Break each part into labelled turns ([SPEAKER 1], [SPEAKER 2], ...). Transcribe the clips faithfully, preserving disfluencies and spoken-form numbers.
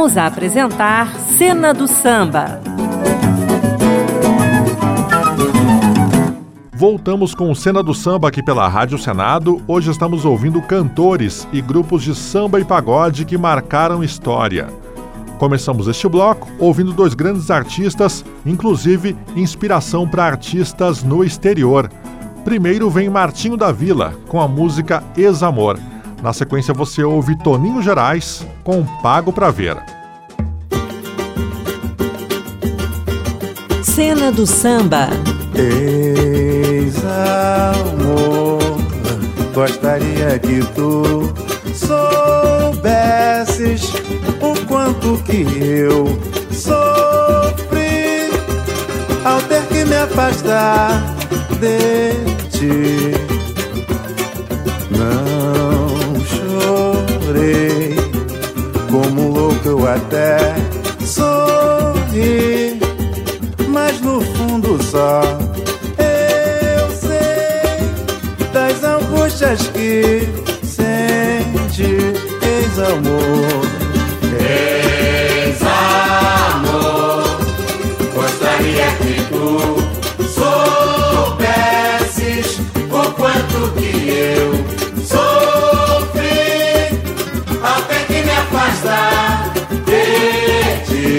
[SPEAKER 1] Voltamos a apresentar Cena do Samba.
[SPEAKER 2] Voltamos com Cena do Samba aqui pela Rádio Senado. Hoje estamos ouvindo cantores e grupos de samba e pagode que marcaram história. Começamos este bloco ouvindo dois grandes artistas, inclusive inspiração para artistas no exterior. Primeiro vem Martinho da Vila, com a música Ex-Amor. Na sequência você ouve Toninho Gerais, com Pago Pra Ver.
[SPEAKER 1] Cena do Samba.
[SPEAKER 3] Ex-amor, gostaria que tu soubesses o quanto que eu sofri ao ter que me afastar de ti. Não chorei, como louco eu até sorri, mas no fundo só eu sei das angústias que sente. Ex-amor,
[SPEAKER 4] ex-amor, gostaria que tu soubesses o quanto que eu sofri até que me afastar de ti.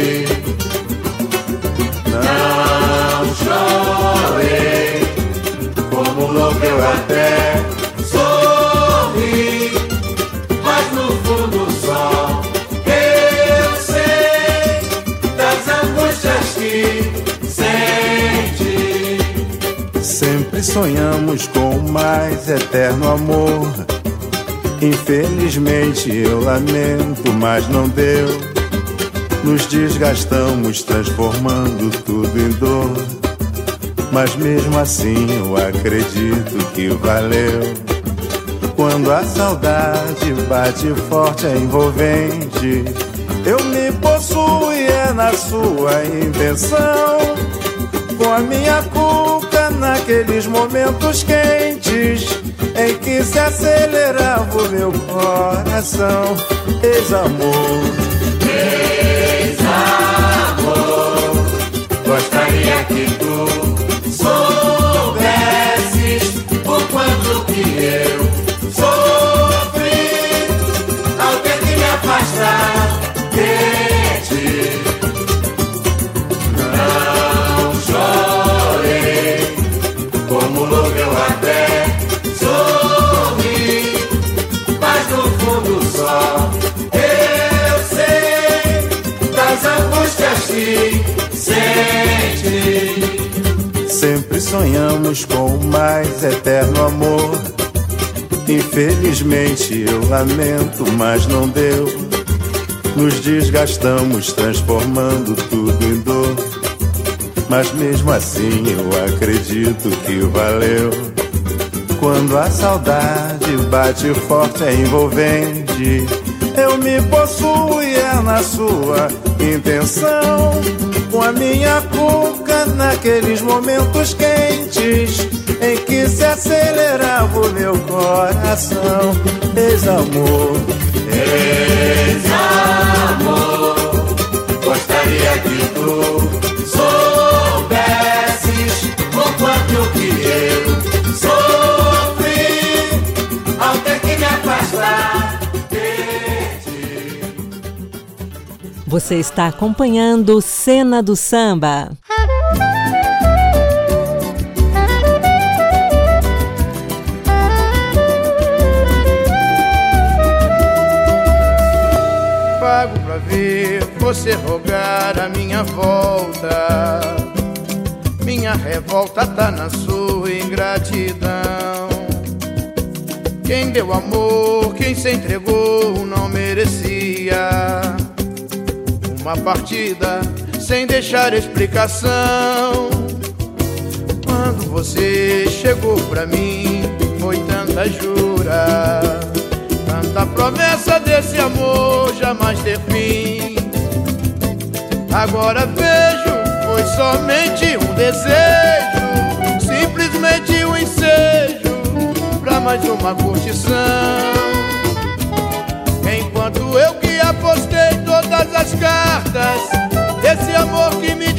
[SPEAKER 4] Não chorei, como louco eu até sorri, mas no fundo só eu sei das angústias que sente.
[SPEAKER 3] Sempre sonhamos com o mais eterno amor. Infelizmente eu lamento, mas não deu. Nos desgastamos transformando tudo em dor, mas mesmo assim eu acredito que valeu. Quando a saudade bate forte, é envolvente, eu me possuo e é na sua intenção. Com a minha cuca naqueles momentos quentes em que se acelerava o meu coração. Ex-amor,
[SPEAKER 4] ex-amor, gostaria que tu soubesses o quanto que eu sofri ao ter que me afastar de ti. Não chorei, como louco eu até sorri, mas no fundo só eu sei das angústias que sente.
[SPEAKER 3] sempre sonhamos com o mais eterno amor. Infelizmente eu lamento, mas não deu. Nos desgastamos transformando tudo em dor, mas mesmo assim eu acredito que valeu. Quando a saudade bate forte é envolvente, eu me possuo e é na sua intenção. Com a minha cuca naqueles momentos quentes em que se acelerava o meu coração. Ex-amor,
[SPEAKER 4] ex-amor, gostaria que tu soubesses o quanto que eu sofri ao ter que me afastar de ti.
[SPEAKER 1] Você está acompanhando Cena do Samba.
[SPEAKER 5] Pago pra ver você rogar a minha volta. Minha revolta tá na sua ingratidão. Quem deu amor, quem se entregou não merecia uma partida sem deixar explicação. Quando você chegou pra mim, foi tanta jura, tanta promessa desse amor jamais ter fim. Agora vejo, foi somente um desejo, simplesmente um ensejo pra mais uma curtição. Enquanto eu que apostei todas as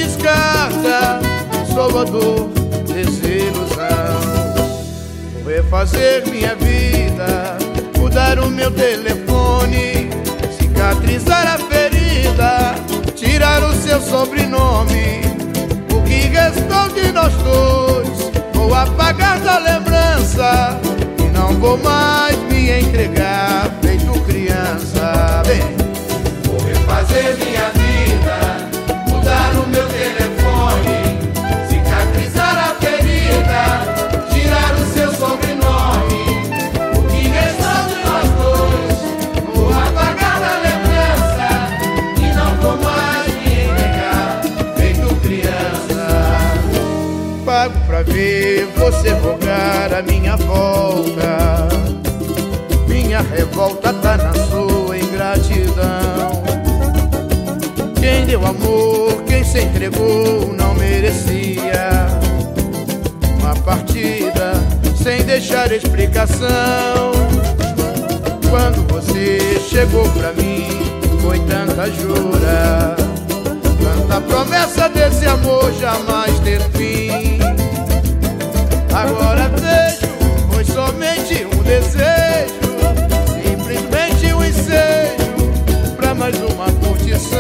[SPEAKER 5] descarta, sou a dor, desilusão. Vou refazer minha vida, mudar o meu telefone, cicatrizar a ferida, tirar o seu sobrenome. O que restou de nós dois, vou apagar da lembrança, e não vou mais me entregar feito criança. Bem,
[SPEAKER 4] vou refazer minha vida, mudar o meu telefone, cicatrizar a ferida, tirar o seu sobrenome. O que restou de nós dois, vou apagar da lembrança, e não vou mais me entregar feito criança.
[SPEAKER 5] Pago pra ver você rogar a minha volta, minha revolta tá na sua ingratidão. Quem deu amor, quem se entregou, não merecia uma partida sem deixar explicação. Quando você chegou pra mim, foi tanta jura, tanta promessa desse amor jamais ter fim. Agora vejo, foi somente um desejo, simplesmente um ensejo pra mais uma curtição.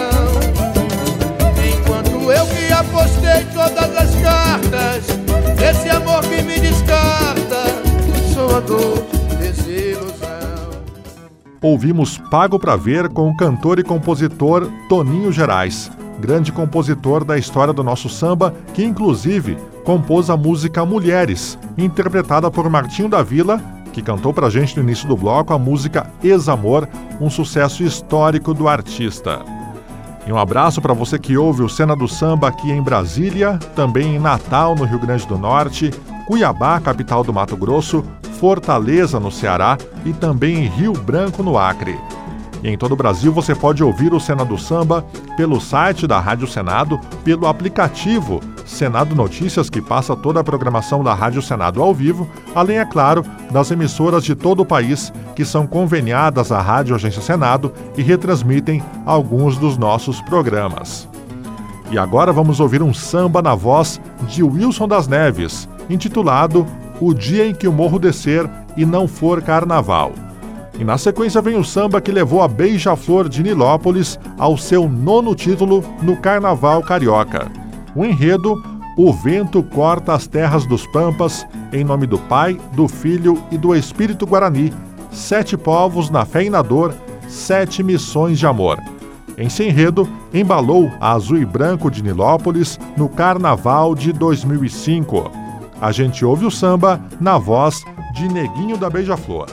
[SPEAKER 5] Enquanto eu que apostei todas as cartas, esse amor que me descarta, sou a dor, desilusão.
[SPEAKER 2] Ouvimos Pago Pra Ver com o cantor e compositor Toninho Gerais, grande compositor da história do nosso samba, que inclusive compôs a música Mulheres, interpretada por Martinho da Vila, que cantou pra gente no início do bloco a música Ex-Amor, um sucesso histórico do artista. E um abraço para você que ouve o Cena do Samba aqui em Brasília, também em Natal, no Rio Grande do Norte, Cuiabá, capital do Mato Grosso, Fortaleza, no Ceará e também em Rio Branco, no Acre. E em todo o Brasil você pode ouvir o Cena do Samba pelo site da Rádio Senado, pelo aplicativo Senado Notícias, que passa toda a programação da Rádio Senado ao vivo, além, é claro, das emissoras de todo o país que são conveniadas à Rádio Agência Senado e retransmitem alguns dos nossos programas. E agora vamos ouvir um samba na voz de Wilson das Neves, intitulado O Dia em que o Morro Descer e Não For Carnaval. E na sequência vem o samba que levou a Beija-Flor de Nilópolis ao seu nono título no Carnaval Carioca. O enredo, O Vento Corta as Terras dos Pampas, em nome do Pai, do Filho e do Espírito Guarani, sete povos na fé e na dor, sete missões de amor. Esse enredo embalou a Azul e Branco de Nilópolis no Carnaval de dois mil e cinco. A gente ouve o samba na voz de Neguinho da Beija-Flor.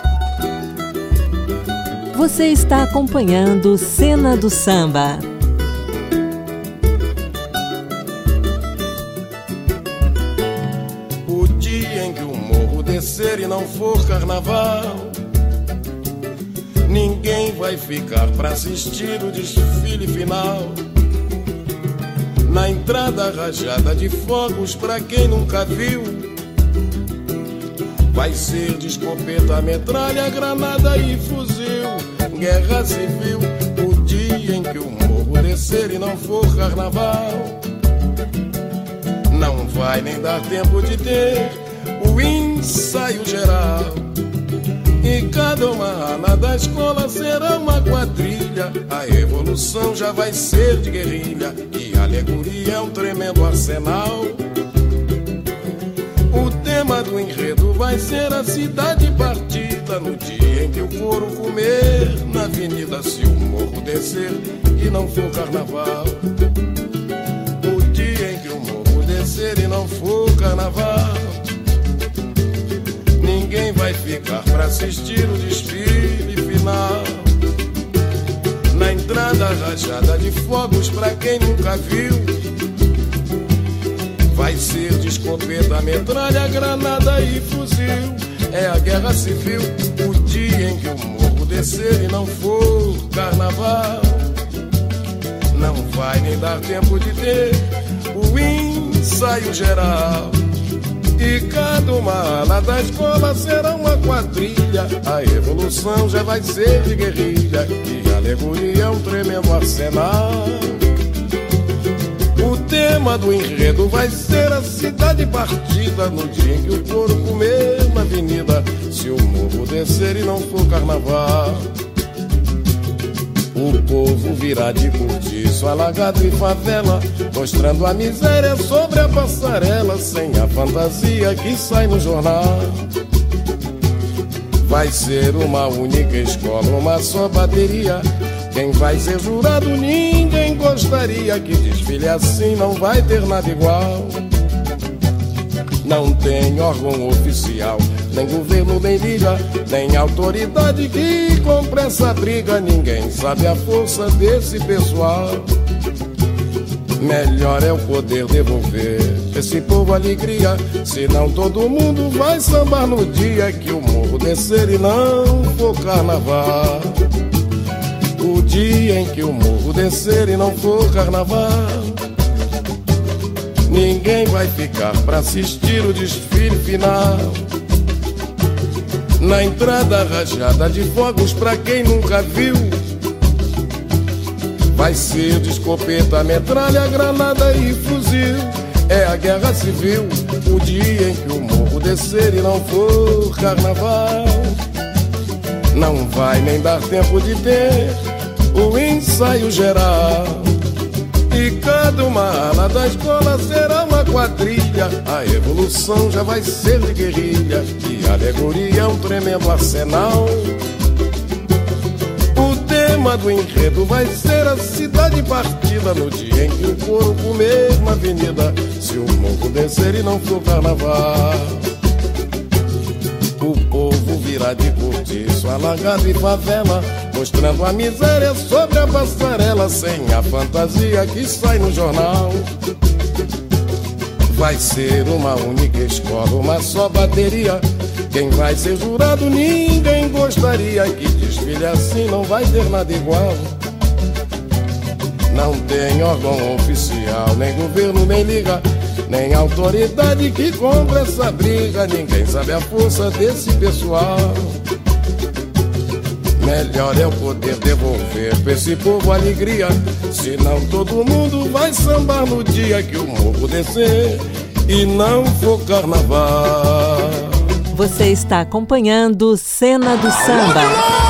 [SPEAKER 1] Você está acompanhando Cena do Samba.
[SPEAKER 6] O dia em que o morro descer e não for carnaval, ninguém vai ficar pra assistir o desfile final. Na entrada rajada de fogos pra quem nunca viu, vai ser de escopeta, metralha, granada e fuzil. Guerra civil, o dia em que o morro descer e não for carnaval, não vai nem dar tempo de ter o ensaio geral. E cada uma ala da escola será uma quadrilha. A evolução já vai ser de guerrilha e a alegoria é um tremendo arsenal. O tema do enredo vai ser a cidade partida, no dia em que o couro comer na avenida, se o morro descer e não for carnaval. O dia em que o morro descer e não for carnaval, ninguém vai ficar pra assistir o desfile final. Na entrada rajada de fogos pra quem nunca viu, vai ser de escopeta, metralha, granada e fuzil. É a guerra civil, o dia em que o morro descer e não for carnaval, não vai nem dar tempo de ter o ensaio geral. E cada uma ala da escola será uma quadrilha. A evolução já vai ser de guerrilha e a alegoria é um tremendo arsenal. tema do enredo vai ser a cidade partida no dia em que o couro comer na avenida, se o morro descer e não for carnaval. O povo virá de cortiço, alagado e favela, mostrando a miséria sobre a passarela, sem a fantasia que sai no jornal. Vai ser uma única escola, uma só bateria. Quem vai ser jurado ninguém gostaria. Que desfile assim não vai ter nada igual. Não tem órgão oficial, nem governo, nem liga, nem autoridade que compre essa briga. Ninguém sabe a força desse pessoal. Melhor é o poder devolver esse povo alegria, senão todo mundo vai sambar no dia que o morro descer e não for carnaval. O dia em que o morro descer e não for carnaval, ninguém vai ficar pra assistir o desfile final. Na entrada rajada de fogos pra quem nunca viu, vai ser de escopeta, metralha, granada e fuzil. É a guerra civil, o dia em que o morro descer e não for carnaval. Não vai nem dar tempo de ter o ensaio geral. E cada uma ala da escola será uma quadrilha. A evolução já vai ser de guerrilha, e a alegoria é um tremendo arsenal. O tema do enredo vai ser a cidade partida no dia em que o couro comer na avenida, se o morro descer e não for carnaval. O povo virá de cortiço, alagado e favela, mostrando a miséria sobre a passarela, sem a fantasia que sai no jornal. Vai ser uma única escola, uma só bateria. Quem vai ser jurado ninguém gostaria. Que desfile assim não vai ter nada igual. Não tem órgão oficial, nem governo, nem liga, nem autoridade que compra essa briga. Ninguém sabe a força desse pessoal. Melhor é o poder devolver pra esse povo alegria, senão todo mundo vai sambar no dia que o morro descer e não for carnaval.
[SPEAKER 1] Você está acompanhando Cena do Samba.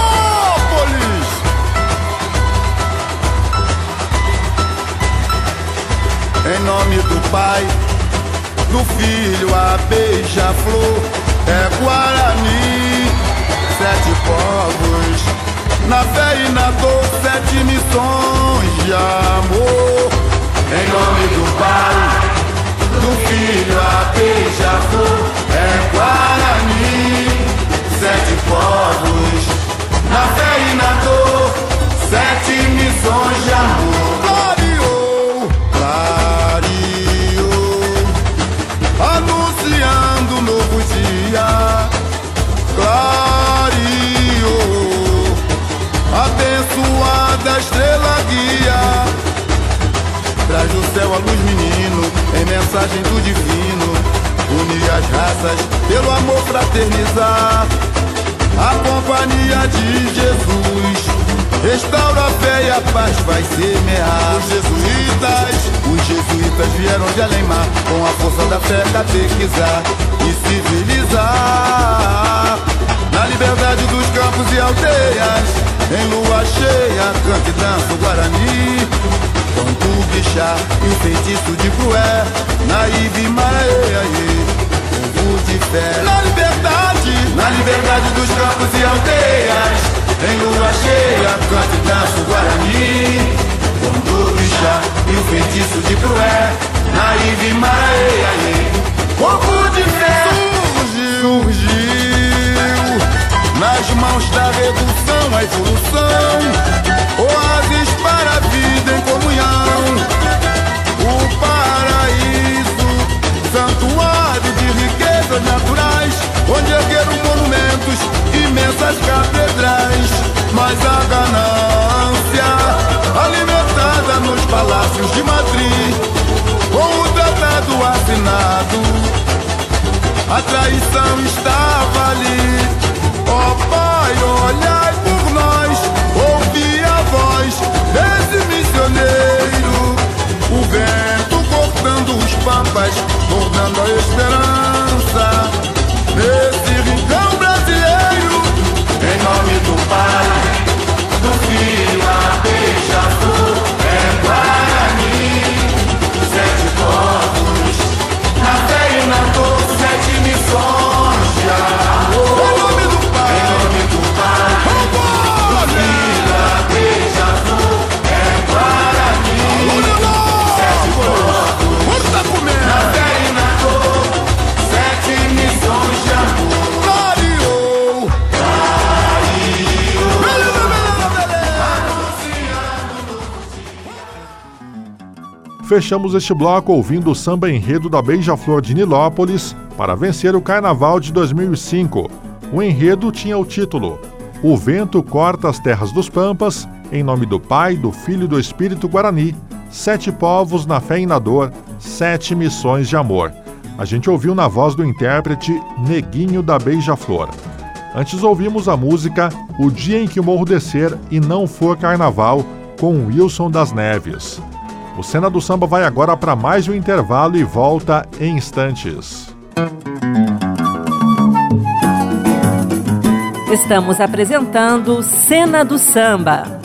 [SPEAKER 3] Em nome do Pai, do Filho, a beija-flor, é Guarani, sete povos, na fé e na dor, sete missões de amor. Em nome do Pai, do Filho, a beija-flor, é Guarani, sete povos, na fé e na dor, sete missões de amor. Clareou, clareou, anunciando um novo dia. Clareou, abençoada estrela guia. Traz do céu a luz, menino, em mensagem do divino. Une as raças pelo amor fraternizar. A companhia de Jesus restaura a fé e a paz vai semear. Os jesuítas, os jesuítas vieram de além-mar, com a força da fé catequizar e civilizar. Na liberdade dos campos e aldeias, em lua cheia, canta e dança o Guarani. Quando o bichá e o feitiço de Crué, Naíve, Maraê, povo de fé. Na liberdade, na liberdade dos campos e aldeias, em lua cheia, canta e dança o Guarani. Quando o bichá e o feitiço de Crué, Naíve, Maraê, povo de fé. Surgiu, surgiu, nas mãos da redução a evolução, oásis para a vida em comunhão. O paraíso, santuário de riquezas naturais, onde ergueram monumentos, imensas catedrais. Mas a ganância, alimentada nos palácios de Madrid, com o tratado assinado, a traição estava ali. Ó Pai, olhai por nós, ouvi a voz desse missioneiro. O vento cortou
[SPEAKER 2] Fechamos este bloco ouvindo o samba enredo da Beija-Flor de Nilópolis para vencer o Carnaval de dois mil e cinco. O enredo tinha o título O Vento Corta as Terras dos Pampas, em nome do Pai, do Filho e do Espírito Guarani, sete povos na fé e na dor, sete missões de amor. A gente ouviu na voz do intérprete Neguinho da Beija-Flor. Antes ouvimos a música O Dia em que o Morro Descer e Não For Carnaval, com Wilson das Neves. O Cena do Samba vai agora para mais um intervalo e volta em instantes.
[SPEAKER 1] Estamos apresentando Cena do Samba.